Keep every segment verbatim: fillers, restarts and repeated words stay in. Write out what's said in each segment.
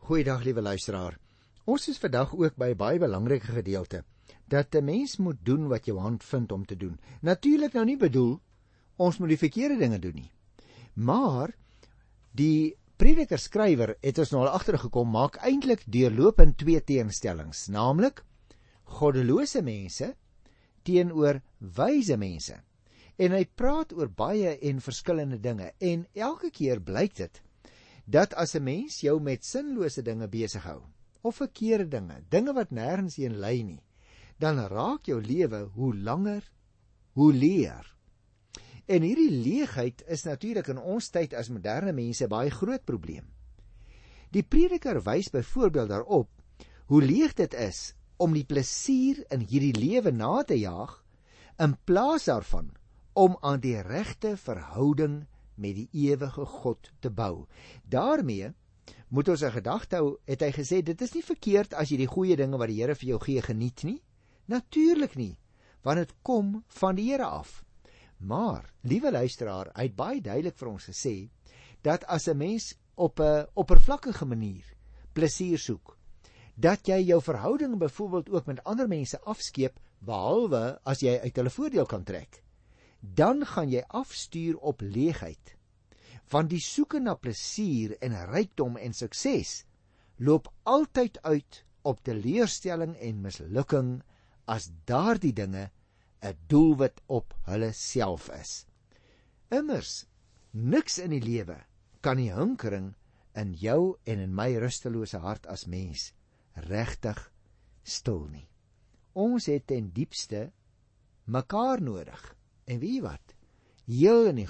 Goeiedag, liewe luisteraar. Ons is vandag ook by 'n baie belangrike gedeelte, dat 'n mens moet doen wat jou hand vind om te doen. Natuurlik nou nie bedoel, ons moet die verkeerde dinge doen nie. Maar, die prediker skrywer het ons nou al agtergekom, maak eintlik deurlopend twee teenstellings, naamlik, goddelose mense teenoor wyse mense. En hy praat oor baie en verskillende dinge, en elke keer blyk dit, dat as 'n mens jou met sinlose dinge besig hou, of verkeerde dinge, dinge wat nêrens heen lei nie, dan raak jou lewe hoe langer, hoe leer. En hierdie leegheid is natuurlik in ons tyd as moderne mense baie groot probleem. Die prediker wys byvoorbeeld daarop, hoe leeg dit is om die plesier in hierdie lewe na te jaag, in plaas daarvan om aan die regte verhouding met die ewige God te bou. Daarmee moet ons 'n gedagte hou, het hy gesê, dit is nie verkeerd as jy die goeie dinge wat die Here vir jou gee geniet nie. Natuurlik nie, want dit kom van die Here af. Maar, liewe luisteraar, hy het baie duidelik vir ons gesê, dat as 'n mens op 'n oppervlakkige manier plesier soek, dat jy jou verhouding byvoorbeeld ook met ander mense afskeep, behalwe as jy uit hulle voordeel kan trek, dan gaan jy afstuur op leegheid. Want die soeke na plesier en rykdom en sukses loop altyd uit op teleurstelling en mislukking as daardie dinge 'n doelwit op hulle self is. Immers, niks in die lewe kan die hinkering in jou en in my rustelose hart as mens regtig stil nie. Ons het ten diepste mekaar nodig. En weet jy wat? Heel in die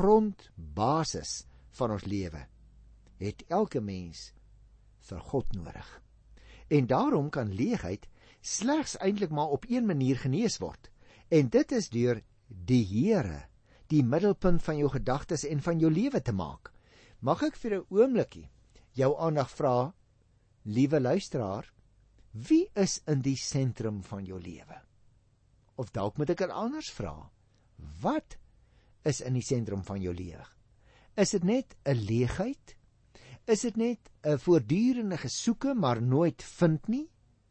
grondbasis van ons lewe het elke mens vir God nodig. En daarom kan leegheid slegs eintlik maar op een manier genees word. En dit is deur die Here, die middelpunt van jou gedagtes en van jou lewe te maak. Mag ek vir 'n oombliekie jou aandag vra, liewe luisteraar, wie is in die sentrum van jou lewe? Of dalk moet ek dit anders vra. Wat is in die sentrum van jou lewe? Is dit net 'n leegheid? Is dit net 'n voortdurende gesoeke, maar nooit vind nie?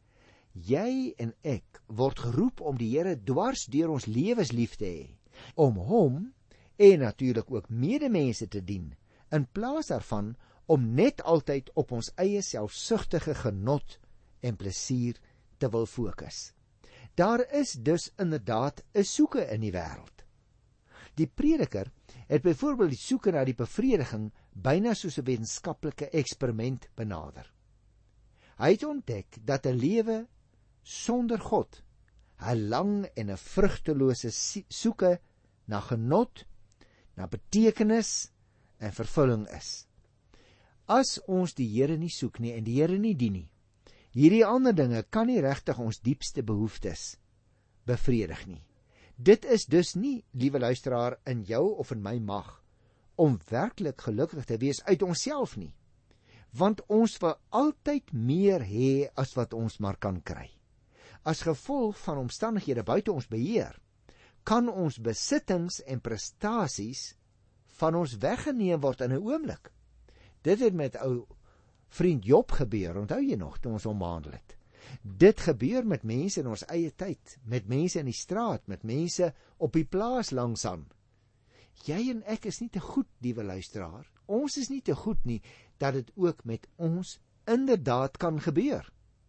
Jy en ek word geroep om die Here dwars deur ons lewens lief te hê, om hom en natuurlik ook medemense te dien, in plaas daarvan om net altyd op ons eie selfsugtige genot en plesier te wil fokus. Daar is dus inderdaad 'n soeke in die wêreld. Die prediker het byvoorbeeld die soeke na die bevrediging byna soos 'n wetenskaplike eksperiment benader. Hy het ontdek dat 'n lewe sonder God 'n lang en 'n vrugtelose soeke na genot, na betekenis en vervulling is. As ons die Here nie soek nie en die Here nie dien nie, hierdie ander dinge kan nie regtig ons diepste behoeftes bevredig nie. Dit is dus nie, liewe luisteraar, in jou of in my mag, om werklik gelukkig te wees uit onsself nie. Want ons wil altyd meer hê as wat ons maar kan kry. As gevolg van omstandighede buite ons beheer, kan ons besittings en prestasies van ons weggeneem word in 'n oomblik. Dit het met ou vriend Job gebeur, onthou jy nog, toe ons hom behandel het. Dit gebeur met mense in ons eie tyd, met mense in die straat, met mense op die plaas langsaan. Jy en ek is nie te goed, liewe luisteraar. Ons is nie te goed nie, dat dit ook met ons inderdaad kan gebeur.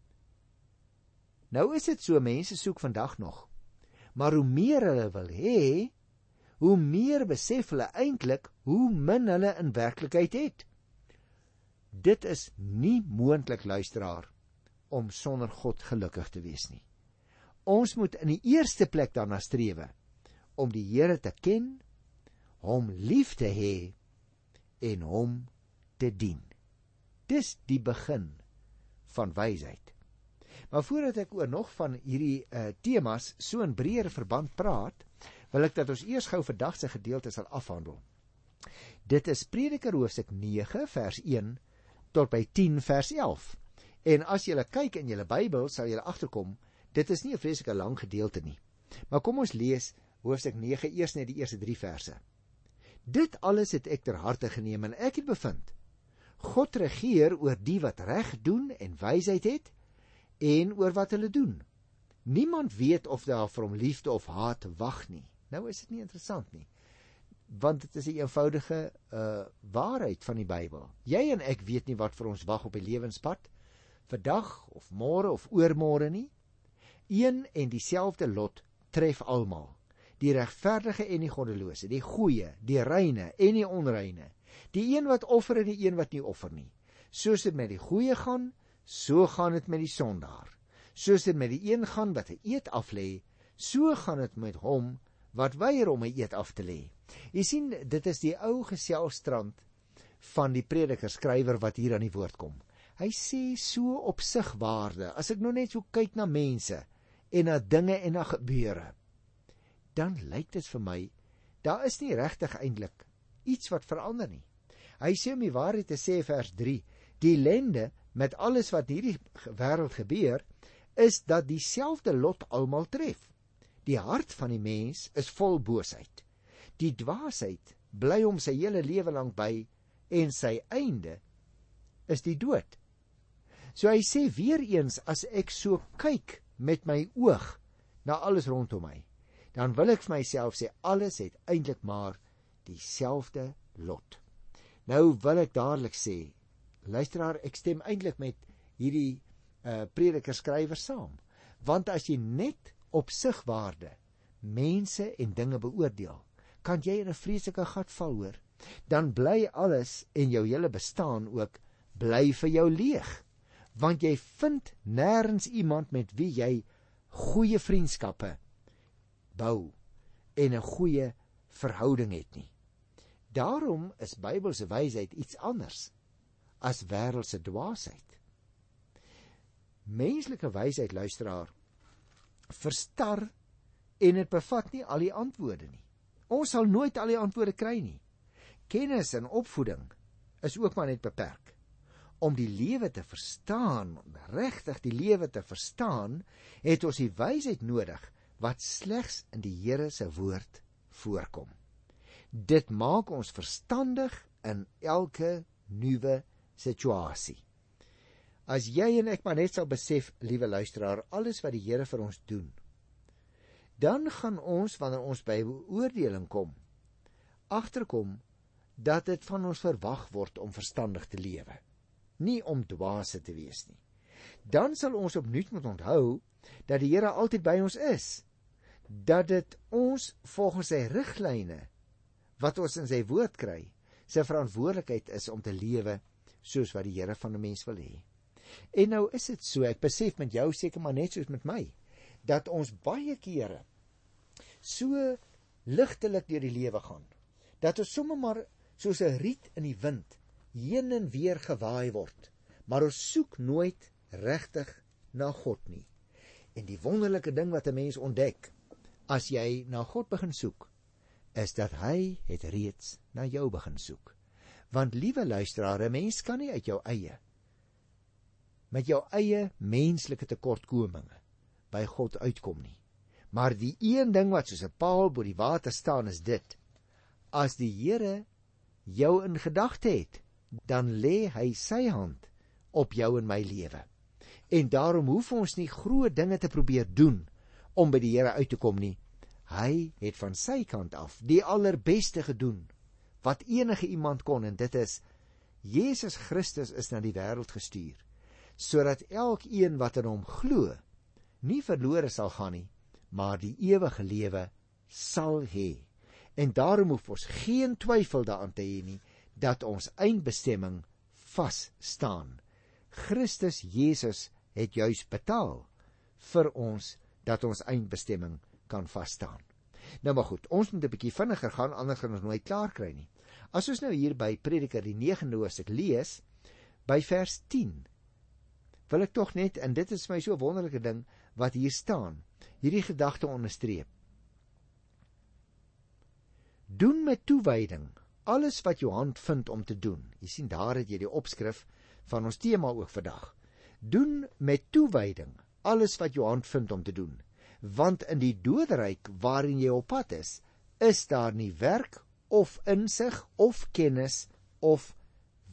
Nou is dit so, mense soek vandag nog. Maar hoe meer hulle wil hê, hoe meer besef hulle eintlik hoe min hulle in werklikheid het. Dit is nie moontlik, luisteraar, om sonder God gelukkig te wees nie. Ons moet in die eerste plek daarna strewe, om die Here te ken, hom lief te hê en hom te dien. Dis die begin van wysheid. Maar voordat ek oor nog van hierdie uh, temas so in breër verband praat, wil ek dat ons eers gou vandag se gedeelte sal afhandel. Dit is Prediker hoofstuk nege vers een tot by tien vers elf. En as jy kyk in jou Bybel, sal jy agterkom, dit is nie 'n vreeslike lang gedeelte nie. Maar kom ons lees hoofstuk nege eers net die eerste drie verse. Dit alles het ek ter harte geneem en ek het bevind, God regeer oor die wat reg doen en wysheid het, en oor wat hulle doen. Niemand weet of daar vir hom liefde of haat wag nie. Nou is dit nie interessant nie, want dit is 'n eenvoudige uh, waarheid van die Bybel. Jy en ek weet nie wat vir ons wag op die lewenspad, vandag of môre of oormôre nie. Een en dieselfde lot tref almal, die regverdige en die goddelose, die goeie, die reine en die onreine, die een wat offer en die een wat nie offer nie. Soos dit met die goeie gaan, so gaan dit met die sondaar. Soos dit met die een gaan wat 'n eed aflê, so gaan dit met hom wat weier om 'n eed af te lê. Jy sien, dit is die ou geselstrand van die prediker skrywer wat hier aan die woord kom. Hy sê so opsigwaarde, as ek nou net so kyk na mense en na dinge en na gebeure, dan lyk dit vir my, daar is nie regtig eintlik iets wat verander nie. Hy sê om die waarheid te sê, vers drie, die ellende met alles wat in hierdie wêreld gebeur, is dat dieselfde lot almal tref. Die hart van die mens is vol boosheid. Die dwaasheid bly hom sy hele lewe lank by, en sy einde is die dood. So hy sê weer eens, as ek so kyk met my oog na alles rondom my, dan wil ek vir myself sê, alles het eintlik maar dieselfde lot. Nou wil ek dadelik sê, luisteraar, ek stem eintlik met hierdie uh, prediker skrywer saam, want as jy net op sigwaarde mense en dinge beoordeel, kan jy in 'n vreeslike gat val, hoor. Dan bly alles en jou hele bestaan ook bly vir jou leeg, want jy vind nêrens iemand met wie jy goeie vriendskappe bou en 'n goeie verhouding het nie. Daarom is Bybelse wysheid iets anders as wêreldse dwaasheid. Menslike wysheid, luisteraar, verstar en dit bevat nie al die antwoorde nie. Ons sal nooit al die antwoorde kry nie. Kennis en opvoeding is ook maar net beperk. Om die lewe te verstaan, regtig die lewe te verstaan, het ons die wysheid nodig wat slegs in die Here se woord voorkom. Dit maak ons verstandig in elke nuwe situasie. As jy en ek maar net sal besef, liewe luisteraar, alles wat die Here vir ons doen, dan gaan ons, wanneer ons by beoordeling kom, agterkom dat dit van ons verwag word om verstandig te lewe, nie om dwaase te wees nie. Dan sal ons opnuut moet onthou dat die Here altyd by ons is, dat dit ons volgens sy riglyne wat ons in sy woord kry, sy verantwoordelikheid is om te lewe soos wat die Here van 'n mens wil hê. En nou is dit so, ek besef met jou seker maar net soos met my, dat ons baie kere so ligtelik deur die lewe gaan, dat ons sommer maar soos 'n riet in die wind heen en weer gewaai word, maar ons soek nooit regtig na God nie. En die wonderlike ding wat 'n mens ontdek, as jy na God begin soek, is dat hy het reeds na jou begin soek. Want liewe luisteraar, 'n mens kan nie uit jou eie, met jou eie menslike tekortkominge by God uitkom nie. Maar die een ding wat soos 'n paal bo die water staan is dit: as die Here jou in gedagte het, dan lê hy sy hand op jou en my lewe. En daarom hoef ons nie groot dinge te probeer doen om by die Here uit te kom nie. Hy het van sy kant af die allerbeste gedoen wat enige iemand kon, en dit is Jesus Christus is na die wêreld gestuur, sodat elkeen wat in hom glo, nie verlore sal gaan nie, maar die ewige lewe sal hê. En daarom hoef ons geen twyfel daaraan te hê nie, dat ons eindbestemming vas staan. Christus Jesus het juis betaal vir ons, dat ons eindbestemming kan vasstaan. Nou maar goed, ons moet 'n bietjie vinniger gaan, anders gaan ons nooit klaar kry nie. As ons nou hier by Prediker die negende hoofstuk lees, by vers tien, wil ek tog net, en dit is my so 'n wonderlike ding wat hier staan, hierdie gedagte onderstreep. Doen met toewyding alles wat jou hand vind om te doen. Jy sien, daar het jy die opskrif van ons tema ook vandag. Doen met toewyding alles wat jou hand vind om te doen, want in die doderyk waarin jy op pad is, is daar nie werk of insig of kennis of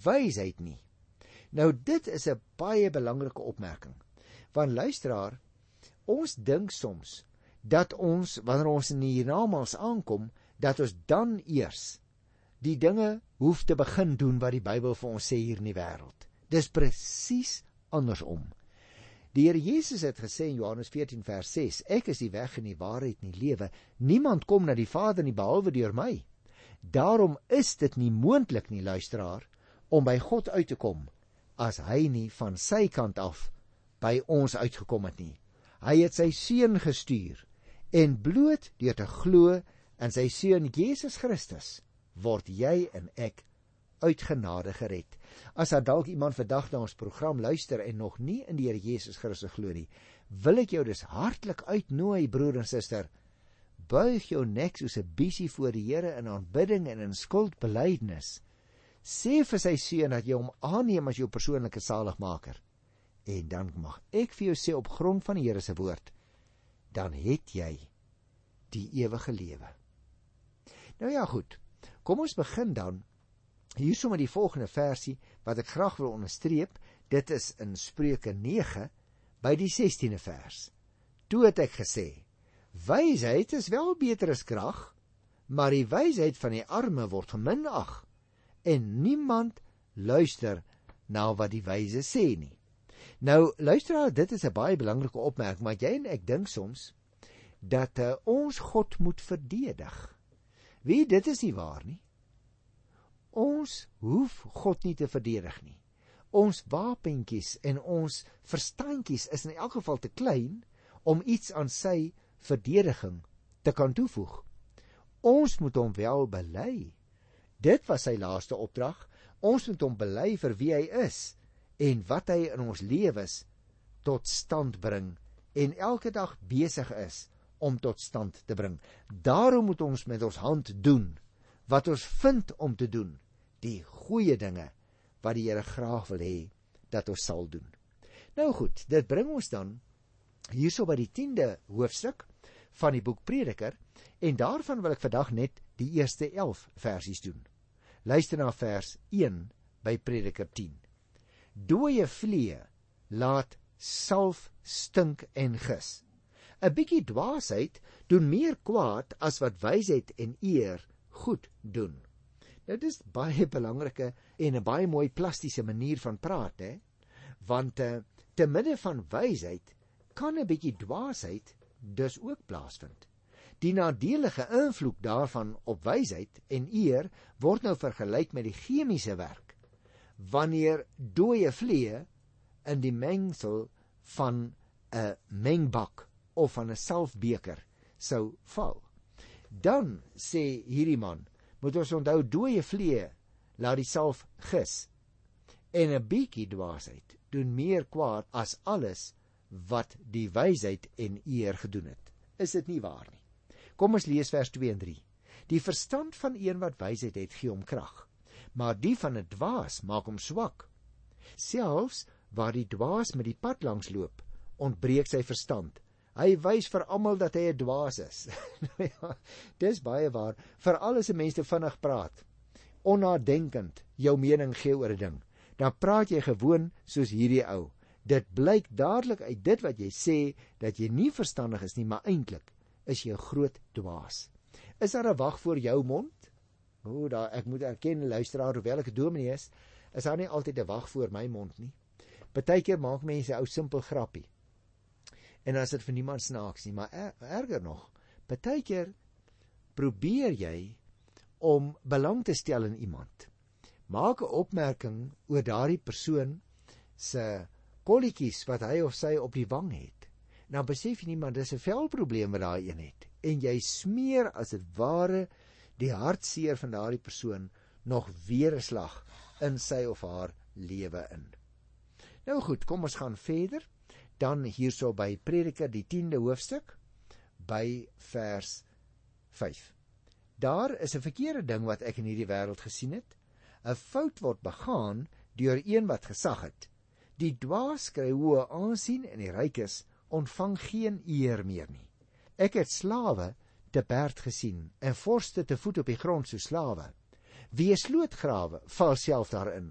wysheid nie. Nou dit is 'n baie belangrike opmerking. Want luisteraar, ons dink soms dat ons, wanneer ons in die hiernamaals aankom, dat ons dan eers die dinge hoef te begin doen wat die Bybel vir ons sê hier in die wêreld. Dis presies andersom. Die Here Jesus het gesê in Johannes veertien vers ses, ek is die weg en die waarheid en die lewe. Niemand kom na die Vader nie behalwe deur my. Daarom is dit nie moontlik nie, luisteraar, om by God uit te kom, as hy nie van sy kant af by ons uitgekom het nie. Hy het sy seun gestuur, en bloot deur te glo in sy seun Jesus Christus, word jy en ek uit genade gered. As daar dalk iemand vandag na ons program luister en nog nie in die Here Jesus Christus glo nie, wil ek jou dus hartlik uitnooi, broer en suster, buig jou nek soos 'n biesie voor die Here in aanbidding en in skuldbelydenis. Sê vir sy seun dat jy hom aanneem as jou persoonlike saligmaker. En dan mag ek vir jou sê op grond van die Here se woord, dan het jy die ewige lewe. Nou ja, goed. Kom ons begin dan hierso met die volgende versie wat ek graag wil onderstreep. Dit is in Spreuke nege by die sestiende vers. Toe het ek gesê, wysheid is wel beter as krag, maar die wysheid van die arme word geminag, en niemand luister na wat die wyse sê nie. Nou, luisteraar, dit is 'n baie belangrike opmerking, maar jy en ek dink soms dat uh, ons God moet verdedig. Wie, dit is nie waar nie. Ons hoef God nie te verdedig nie. Ons wapentjies en ons verstandjies is in elk geval te klein om iets aan sy verdediging te kan toevoeg. Ons moet hom wel bely. Dit was sy laaste opdrag. Ons moet hom bely vir wie hy is en wat hy in ons lewens tot stand bring en elke dag besig is om tot stand te bring. Daarom moet ons met ons hand doen wat ons vind om te doen, die goeie dinge wat die Here graag wil hê dat ons sal doen. Nou goed, dit bring ons dan hierso by die tiende hoofstuk van die boek Prediker, en daarvan wil ek vandag net die eerste elf versies doen. Luister na vers een by Prediker tien. Dooie vlee laat salf stink en gis. 'n Bietjie dwaasheid doen meer kwaad as wat wysheid en eer goed doen. Nou, dit is baie belangrike en 'n baie mooi plastiese manier van praat, hè? Want uh, te midde van wysheid kan 'n bietjie dwaasheid dus ook plaasvind. Die nadelige invloed daarvan op wysheid en eer word nou vergelyk met die chemiese werk, wanneer dooie vlee in die mengsel van 'n mengbak of van 'n salfbeker sou val. Dan sê hierdie man, moet ons onthou, dooie vlee laat die salf gis, en 'n bietjie dwaasheid doen meer kwaad as alles wat die wysheid en eer gedoen het. Is dit nie waar nie? Kom ons lees vers twee en drie. Die verstand van een wat wysheid het, gee hom krag, maar die van 'n dwaas maak hom swak. Selfs waar die dwaas met die pad langs loop, ontbreek sy verstand. Hy wys vir almal dat hy 'n dwaas is. Ja, dis baie waar, veral as 'n mens te vinnig praat, onnadenkend jou mening gee oor 'n ding, dan praat jy gewoon soos hierdie ou. Dit blyk dadelik uit dit wat jy sê, dat jy nie verstandig is nie, maar eintlik is jy 'n groot dwaas. Is daar 'n wag voor jou mond? O, daar, ek moet erken, luisteraar, hoewel ek 'n dominee is, is daar nie altyd 'n wag voor my mond nie. Partykeer maak mense 'n ou simpel grappie, en as dit vir niemand snaaks nie, maar er, erger nog, partykeer probeer jy om belang te stel in iemand. Maak 'n opmerking oor daardie persoon se kolletjies wat hy of sy op die wang het. Nou besef jy nie, maar dis 'n velprobleem wat daai een het, en jy smeer as dit ware die hartseer van daardie persoon nog weer 'n slag in sy of haar lewe in. Nou goed, kom ons gaan verder. Dan hierso by Prediker die tiende hoofstuk by vers vyf. Daar is 'n verkeerde ding wat ek in hierdie wêreld gesien het. 'n Fout word begaan deur een wat gesag het. Die dwaas kry hoë aansien en die rykes ontvang geen eer meer nie. Ek het slawe te perd gesien en vorste te voet op die grond so slawe. Wie 'n sloot grawe, val self daarin.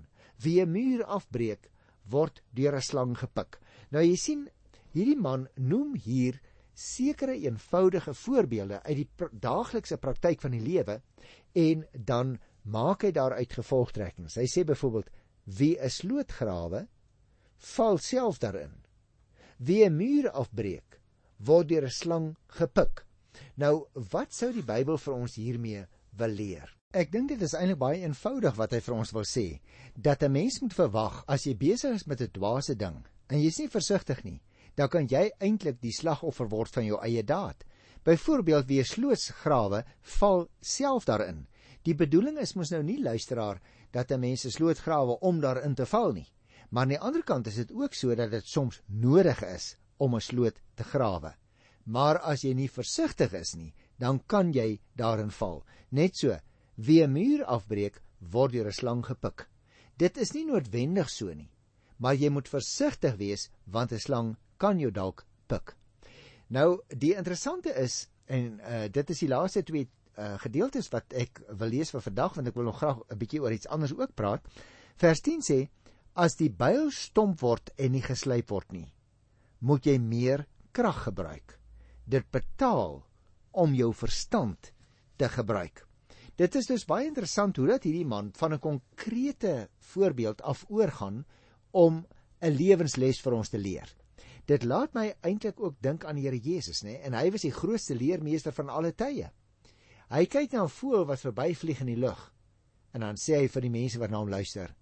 Wie 'n muur afbreek, word deur 'n slang gepik. Nou jy sien, hierdie man noem hier sekere eenvoudige voorbeelde uit die pra daaglikse praktyk van die lewe, en dan maak hy daaruit gevolgtrekkings. Hy sê byvoorbeeld, wie 'n sloot grawe, val self daarin. Wie 'n muur afbreek, word deur 'n slang gepik. Nou, wat sou die Bybel vir ons hiermee wil leer? Ek dink dit is eintlik baie eenvoudig wat hy vir ons wil sê, dat 'n mens moet verwag, as jy besig is met 'n dwaase ding, en jy is nie versigtig nie, dan kan jy eintlik die slagoffer word van jou eie daad. Byvoorbeeld, wie 'n sloot grawe, val self daarin. Die bedoeling is mos nou nie, luisteraar, dat 'n mens 'n sloot grawe om daarin te val nie. Maar aan die ander kant is dit ook so dat dit soms nodig is om 'n sloot te grawe. Maar as jy nie versigtig is nie, dan kan jy daarin val. Net so, wie 'n muur afbreek, word deur 'n slang gepik. Dit is nie noodwendig so nie, maar jy moet versigtig wees, want 'n slang kan jou dalk pik. Nou, die interessante is, en uh, dit is die laaste twee uh, gedeeltes wat ek wil lees vir vandag, want ek wil nog graag 'n bietjie oor iets anders ook praat. Vers tien sê, as die byl stomp word en nie geslyp word nie, moet jy meer krag gebruik. Dit betaal om jou verstand te gebruik. Dit is dus baie interessant hoe dat hierdie man van 'n konkrete voorbeeld af oorgaan om 'n lewensles vir ons te leer. Dit laat my eintlik ook dink aan die Here Jesus, né? En hy was die grootste leermeester van alle tye. Hy kyk na 'n voël wat verbyvlieg in die lug, en dan sê hy vir die mense wat na hom luister,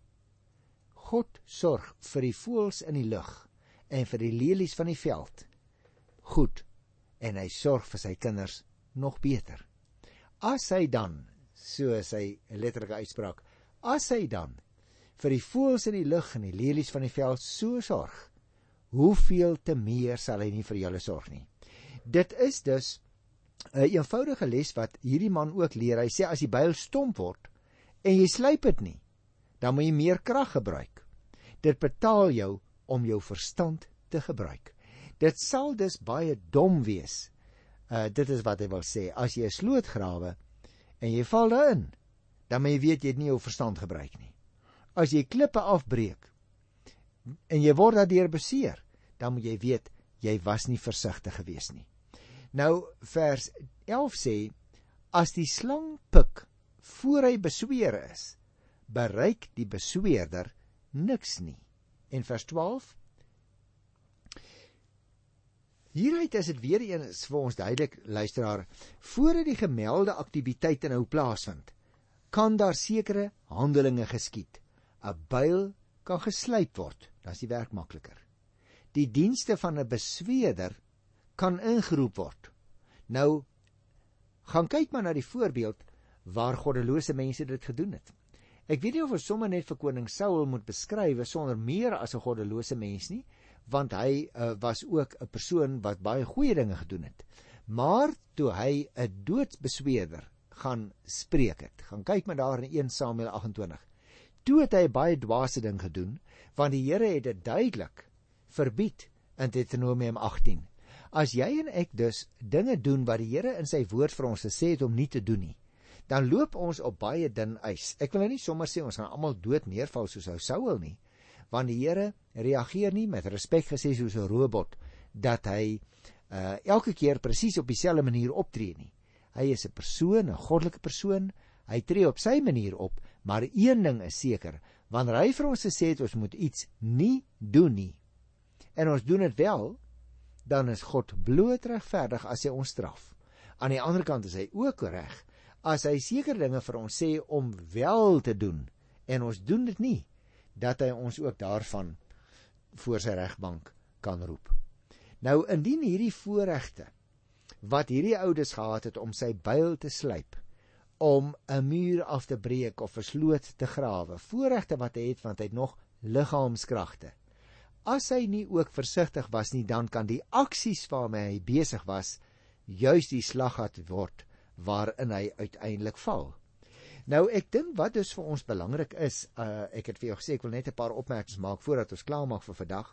God sorg vir die voëls in die lug en vir die lelies van die veld. Goed, en hy sorg vir sy kinders nog beter. As hy dan, so is hy 'n letterlike uitspraak, as hy dan vir die voëls in die lug en die lelies van die veld so sorg, hoeveel te meer sal hy nie vir julle sorg nie. Dit is dus 'n eenvoudige les wat hierdie man ook leer. Hy sê, as die byl stomp word en jy slyp dit nie, dan moet jy meer krag gebruik. Dit betaal jou om jou verstand te gebruik. Dit sal dus baie dom wees. Uh, dit is wat hy wil sê. As jy 'n sloot grawe en jy val daarin, dan moet jy weet jy het nie jou verstand gebruik nie. As jy klippe afbreek en jy word daardeur beseer, dan moet jy weet jy was nie versigtig gewees nie. Nou vers elf sê, as die slang pik voor hy besweer is, bereik die besweerder niks nie. En vers twaalf, hieruit is dit weer eens vir ons duidelik, luisteraar, voordat die gemelde aktiwiteite nou plaasvind, kan daar sekere handelinge geskied. 'n Byl kan geslyp word, dan is die werk makliker. Die dienste van 'n besweerder kan ingeroep word. Nou, gaan kyk maar na die voorbeeld waar goddelose mense dit gedoen het. Ek weet nie of ons sommer net vir koning Saul moet beskryf sonder meer as 'n goddelose mens nie, want hy uh, was ook 'n persoon wat baie goeie dinge gedoen het. Maar toe hy 'n doodsbesweerder gaan spreek het, gaan kyk maar daar in Eerste Samuel agt en twintig, toe het hy baie dwaase ding gedoen, want die Here het dit duidelik verbied in Deuteronomium agttien. As jy en ek dus dinge doen wat die Here in sy woord vir ons gesê het om nie te doen nie, dan loop ons op baie dun ys. Ek wil nou nie sommer sê ons gaan almal dood neerval soos ou Saul nie, want die Here reageer nie met respek gesê soos 'n robot, dat hy uh, elke keer presies op dieselfde manier optree nie. Hy is 'n persoon, 'n goddelike persoon, hy tree op sy manier op, maar een ding is seker, wanneer hy vir ons gesê het ons moet iets nie doen nie, en ons doen dit wel, dan is God bloot regverdig as hy ons straf. Aan die ander kant is hy ook reg, as hy seker dinge vir ons sê om wel te doen, en ons doen dit nie, dat hy ons ook daarvan voor sy regbank kan roep. Nou, indien hierdie voorregte, wat hierdie oudes gehad het om sy byl te slyp, om 'n muur af te breek of 'n sloot te grawe, voorregte wat hy het, want hy het nog liggaamskragte. As hy nie ook versigtig was nie, dan kan die aksies waarmee hy besig was, juis die slaggat word, waarin hy uiteindelik val. Nou, ek dink wat dus vir ons belangrik is, uh, ek het vir jou gesê, ek wil net 'n paar opmerkings maak, voordat ons klaar maak vir vandag,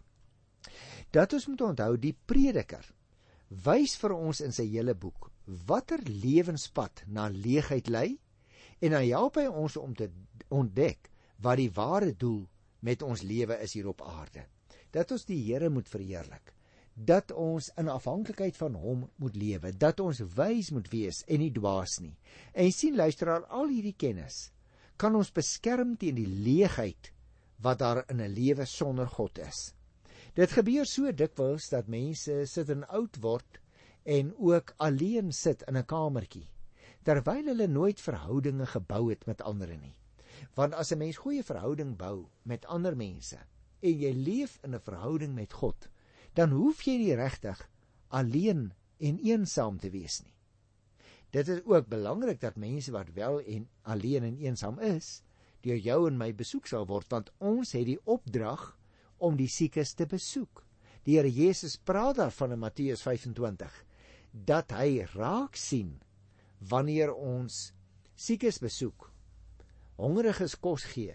dat ons moet onthou, die prediker wys vir ons in sy hele boek, watter lewenspad na leegheid lei, en dan help hy ons om te ontdek, wat die ware doel met ons lewe is hier op aarde. Dat ons die Here moet verheerlik, dat ons in afhanklikheid van hom moet lewe, dat ons wys moet wees en nie dwaas nie. En sien luisteraar, al hierdie kennis kan ons beskerm teen die leegheid wat daar in 'n lewe sonder God is. Dit gebeur so dikwels dat mense sit en oud word en ook alleen sit in 'n kamertjie, terwyl hulle nooit verhoudinge gebou het met ander nie. Want as 'n mens goeie verhouding bou met ander mense en jy leef in 'n verhouding met God, dan hoef jy nie regtig alleen en eensaam te wees nie. Dit is ook belangrik dat mense wat wel en alleen en eensaam is, deur jou en my besoek sal word, want ons het die opdrag om die siekes te besoek. Die Here Jesus praat daarvan in Matteus vyf en twintig, dat hy raak sien wanneer ons siekes besoek, hongeriges kos gee,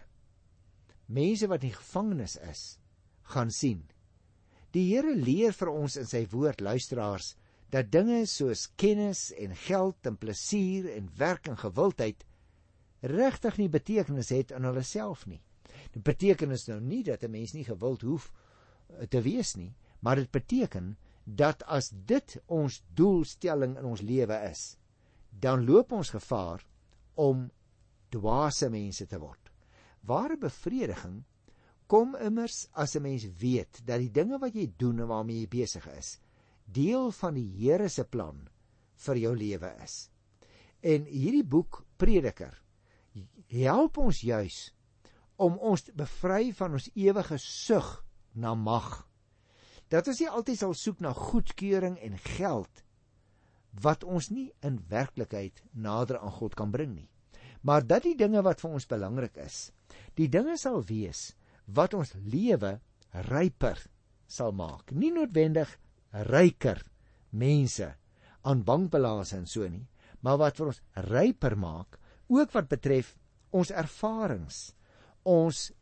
mense wat in gevangenis is, gaan sien. Die Here leer vir ons in sy woord, luisteraars, dat dinge soos kennis en geld en plesier en werk en gewildheid regtig nie betekenis het in hulle self nie. Dit beteken is nou nie dat 'n mens nie gewild hoef te wees nie, maar dit beteken dat as dit ons doelstelling in ons lewe is, dan loop ons gevaar om dwaase mense te word. Ware bevrediging kom immers as 'n mens weet dat die dinge wat jy doen en waarmee jy besig is, deel van die Here se plan vir jou lewe is. En hierdie boek Prediker help ons juis om ons te bevry van ons ewige sug na mag. Dat ons nie altyd sal soek na goedkeuring en geld wat ons nie in werklikheid nader aan God kan bring nie. Maar dat die dinge wat vir ons belangrik is, die dinge sal wees wat ons lewe ryper sal maak. Nie noodwendig ryker mense aan bankbalans en so nie, maar wat vir ons ryper maak, ook wat betref ons ervarings, ons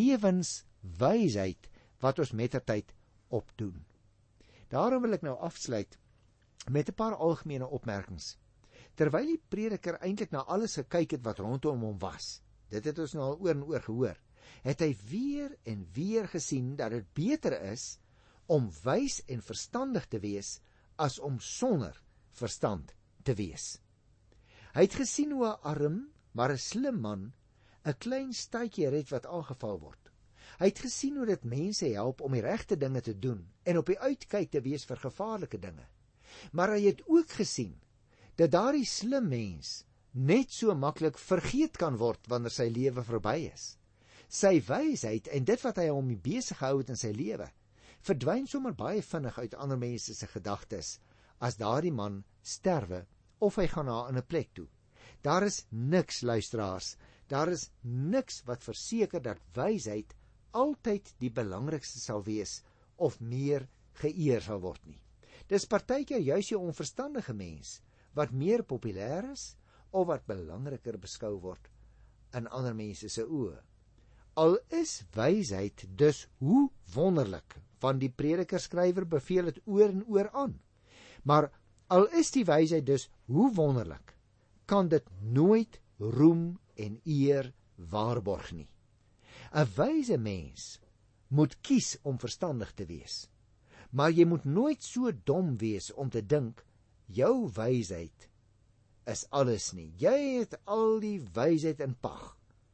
lewenswysheid wat ons mettertyd opdoen. Daarom wil ek nou afsluit met 'n paar algemene opmerkings. Terwyl die prediker eintlik na alles gekyk het wat rondom hom was, dit het ons nou al oor en oor gehoor, het hy weer en weer gesien dat dit beter is om wys en verstandig te wees as om sonder verstand te wees. Hy het gesien hoe 'n arm, maar 'n slim man 'n klein stuitjie red wat aangeval word. Hy het gesien hoe dit mense help om die regte dinge te doen en op die uitkyk te wees vir gevaarlike dinge. Maar hy het ook gesien dat daardie slim mens net so maklik vergeet kan word wanneer sy lewe verby is. Sy wysheid en dit wat hy hom besig gehou het in sy lewe, verdwyn sommer baie vinnig uit ander mense se gedagtes as daardie man sterwe of hy gaan na 'n ander plek toe. Daar is niks, luisteraars, daar is niks wat verseker dat wysheid altyd die belangrikste sal wees of meer geëer sal word nie. Dis partykeer juis die onverstandige mens wat meer populêr is of wat belangriker beskou word in ander mense se oë. Al is wysheid dus hoe wonderlik, want die predikerskrywer beveel dit oor en oor aan. Maar al is die wysheid dus hoe wonderlik, kan dit nooit roem en eer waarborg nie. 'n Wyse mens moet kies om verstandig te wees, maar jy moet nooit so dom wees om te dink jou wysheid is alles nie. Jy het al die wysheid in pag.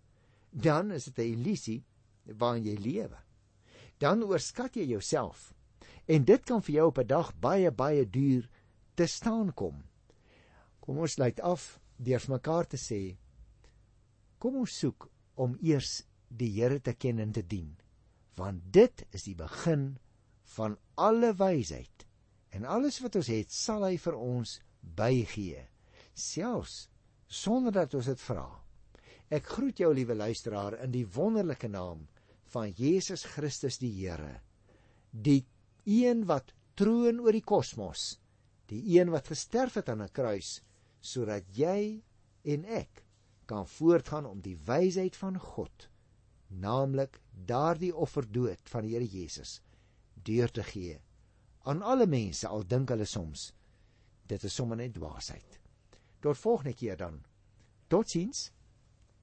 Dan is dit 'n illusie waarin jy lewe. Dan oorskat jy jouself en dit kan vir jou op 'n dag baie baie duur te staan kom. Kom ons sluit af deur vir mekaar te sê, kom ons soek om eers die Here te ken en te dien, want dit is die begin van alle wysheid, en alles wat ons het sal hy vir ons bygee, selfs sonder dat ons dit vra. Ek groet jou, liewe luisteraar, in die wonderlike naam van Jesus Christus die Here, die een wat troon oor die kosmos, die een wat gesterf het aan 'n kruis, sodat jy en ek kan voortgaan om die wysheid van God, naamlik daardie offerdood van die Here Jesus, deur te gee aan alle mense, al dink hulle soms dit is sommer net dwaasheid. Tot volgende keer dan. Totsiens.